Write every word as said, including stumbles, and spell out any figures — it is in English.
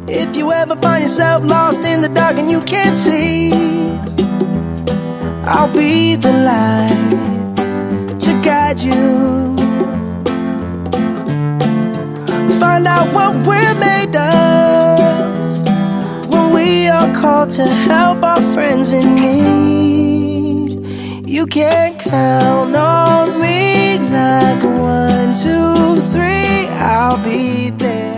If you ever find yourself lost in the dark and you can't see, I'll be the light to guide you. Find out what we're made of when we are called to help our friends in need. You can count on me like one, two, three, I'll be there.